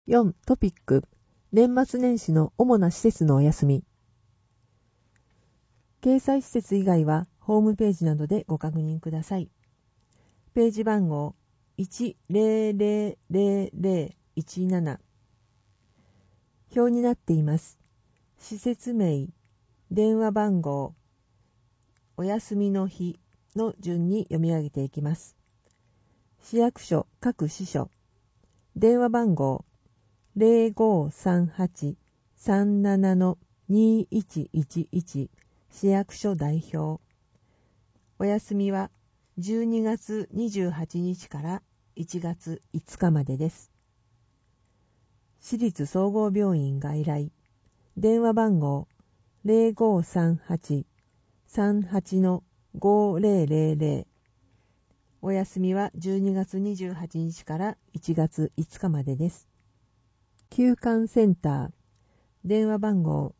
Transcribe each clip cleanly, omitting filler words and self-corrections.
4. トピック。年末年始の主な施設のお休み。掲載施設以外はホームページなどでご確認ください。ページ番号 1000017。表になっています。施設名、電話番号、お休みの日の順に読み上げていきます。市役所各支所、電話番号 0538-37-2111 市役所代表。お休みは12月28日から1月5日までです。市立総合病院外来。電話番号 0538-38-5000。お休みは12月28日から1月5日までです。休館センター。電話番号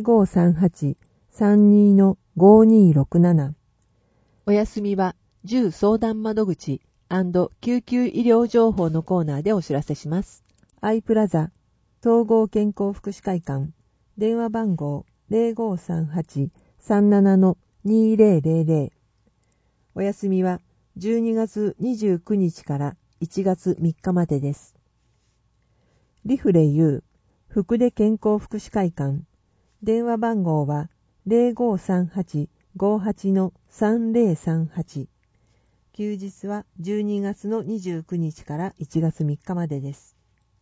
0538-32-5267。お休みは10相談窓口&救急医療情報のコーナーでお知らせします。アイプラザ総合健康福祉会館。電話番号 0538-37-2000。お休みは12月29日から1月3日までです。リフレ U 福出健康福祉会館。電話番号は 0538-58-3038。休日は12月の29日から1月3日までです。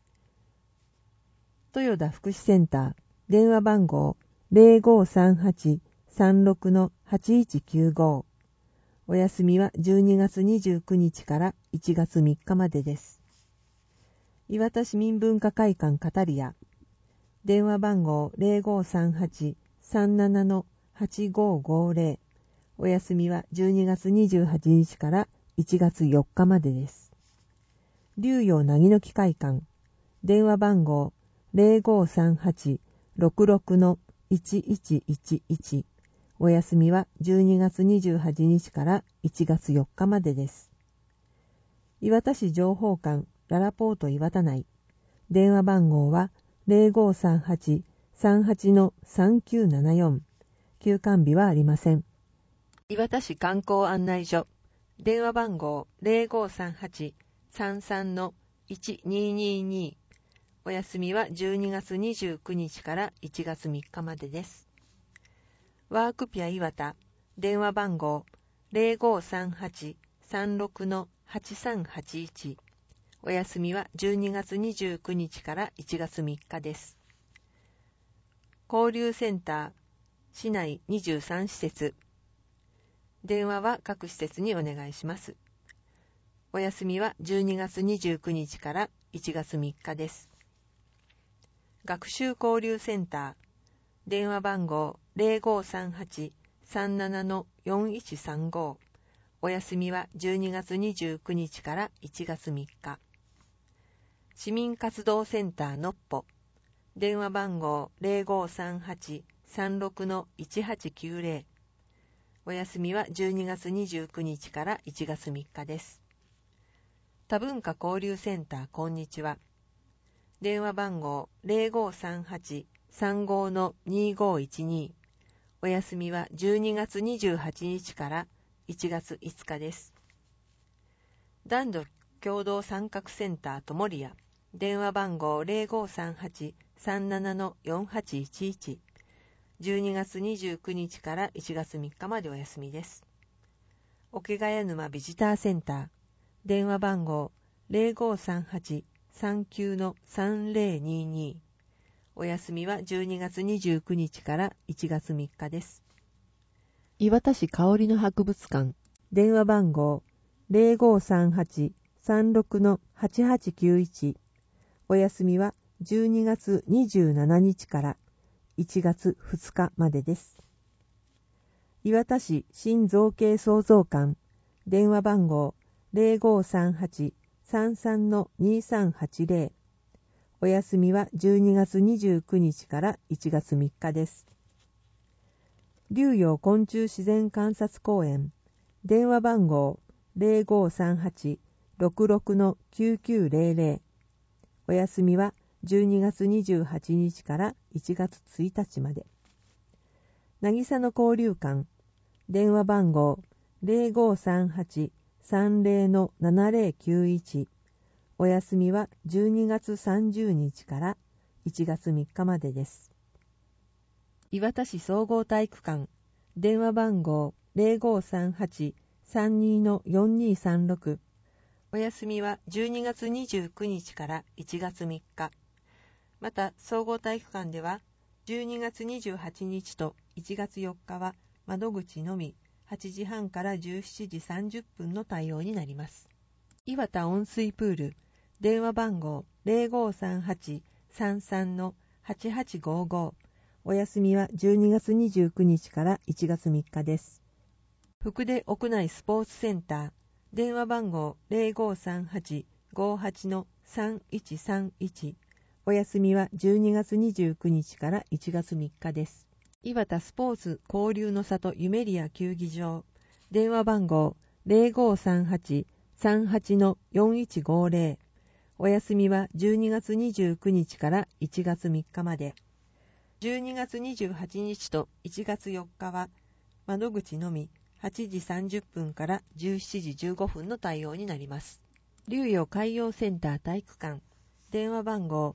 豊田福祉センター。電話番号 0538-36-8195。お休みは12月29日から1月3日までです。磐田市民文化会館カタリア。電話番号 0538-37-8550。お休みは12月28日から1月4日までです。龍陽なぎの木会館。電話番号 0538-66-1111。お休みは12月28日から1月4日までです。磐田市情報館ララポート磐田内。電話番号は 0538-38-3974。休館日はありません。磐田市観光案内所。電話番号 0538-33-1222。お休みは12月29日から1月3日までです。ワークピア磐田。電話番号 0538-36-8381。お休みは12月29日から1月3日です。交流センター市内23施設。電話は各施設にお願いします。お休みは12月29日から1月3日です。学習交流センター。電話番号 0538-37-4135。お休みは12月29日から1月3日。市民活動センターのっぽ。電話番号 0538-36-1890。お休みは12月29日から1月3日です。多文化交流センターこんにちは。電話番号 0538-35-2512。お休みは12月28日から1月5日です。男女共同参画センターともりや。電話番号 0538-37-4811。12月29日から1月3日までお休みです。桶ヶ谷沼ビジターセンター。電話番号 0538-39-3022。お休みは12月29日から1月3日です。磐田市香りの博物館。電話番号 0538-36-8891。お休みは12月27日から1月2日までです。磐田市新造形創造館。電話番号 0538-33-2380。お休みは12月29日から1月3日です。龍陽昆虫自然観察公園。電話番号 0538-66-9900。お休みは 12月28日から1月1日まで。渚の交流館、電話番号 0538-30-7091。お休みは12月30日から1月3日までです。磐田市総合体育館、電話番号 0538-32-4236。お休みは12月29日から1月3日。また、総合体育館では12月28日と1月4日は窓口のみ8時半から17時30分の対応になります。磐田温水プール、電話番号 0538-33-8855。お休みは12月29日から1月3日です。福出屋内スポーツセンター、電話番号 0538-58-3131。お休みは12月29日から1月3日です。磐田スポーツ交流の里ゆめりや球技場、電話番号 0538-38-4150。お休みは12月29日から1月3日まで。12月28日と1月4日は窓口のみ8時30分から17時15分の対応になります。竜陽海洋センター体育館、電話番号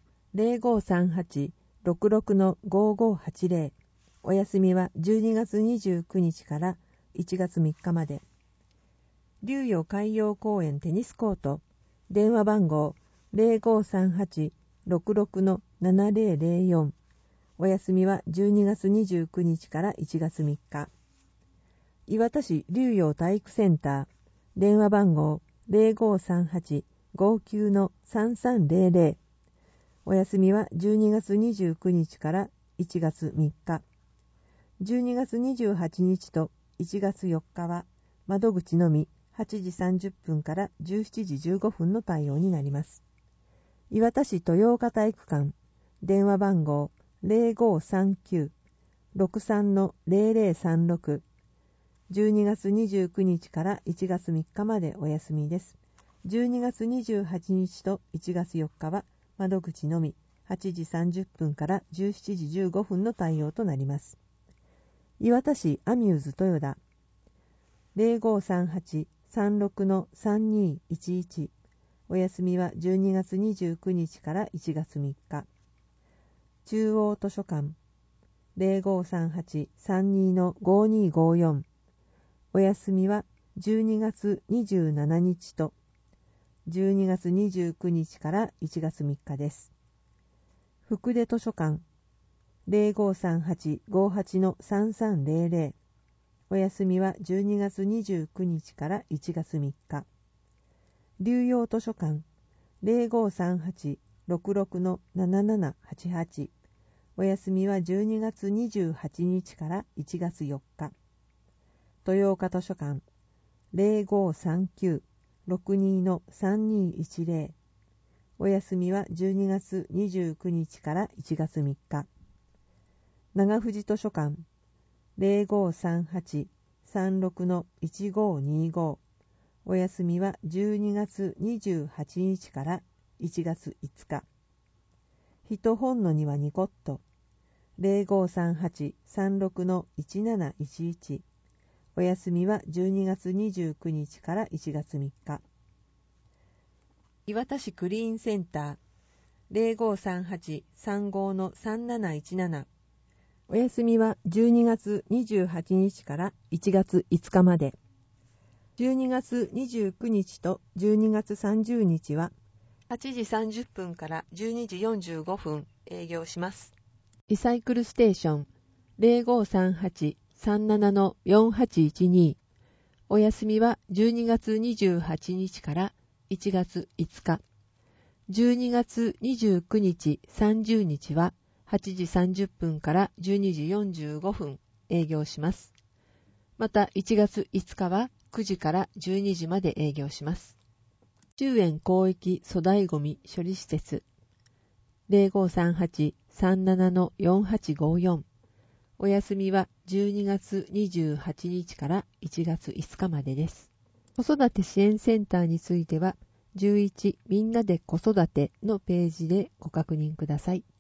0538-66-5580。お休みは12月29日から1月3日まで。竜陽海洋公園テニスコート、電話番号 0538-66-7004。お休みは12月29日から1月3日。磐田市竜陽体育センター、電話番号 0538-59-3300。お休みは12月29日から1月3日。12月28日と1月4日は窓口のみ8時30分から17時15分の対応になります。磐田市豊岡体育館、電話番号 0539-63-0036。12月29日から1月3日までお休みです。12月28日と1月4日は窓口のみ8時30分から17時15分の対応となります。磐田市アミューズ豊田、0538-36-3211。お休みは12月29日から1月3日。中央図書館、0538-32-5254。お休みは12月27日と12月29日から1月3日です。福出図書館、0538-58-3300。お休みは12月29日から1月3日。竜陽図書館、0538-66-7788。お休みは12月28日から1月4日。豊岡図書館、0539-62-3210。お休みは12月29日から1月3日。長藤図書館、0538-36-1525。お休みは12月28日から1月5日。人本の庭にコット、0538-36-1711。お休みは12月29日から1月3日。磐田市クリーンセンター、0538-35-3717。お休みは12月28日から1月5日まで。12月29日と12月30日は8時30分から12時45分営業します。リサイクルステーション、0538-37-4812。お休みは12月28日から1月5日。12月29日、30日は8時30分から12時45分営業します。また1月5日は9時から12時まで営業します。中園広域粗大ごみ処理施設、0538-37-4854。お休みは12月28日から1月5日までです。子育て支援センターについては、 11みんなで子育てのページでご確認ください。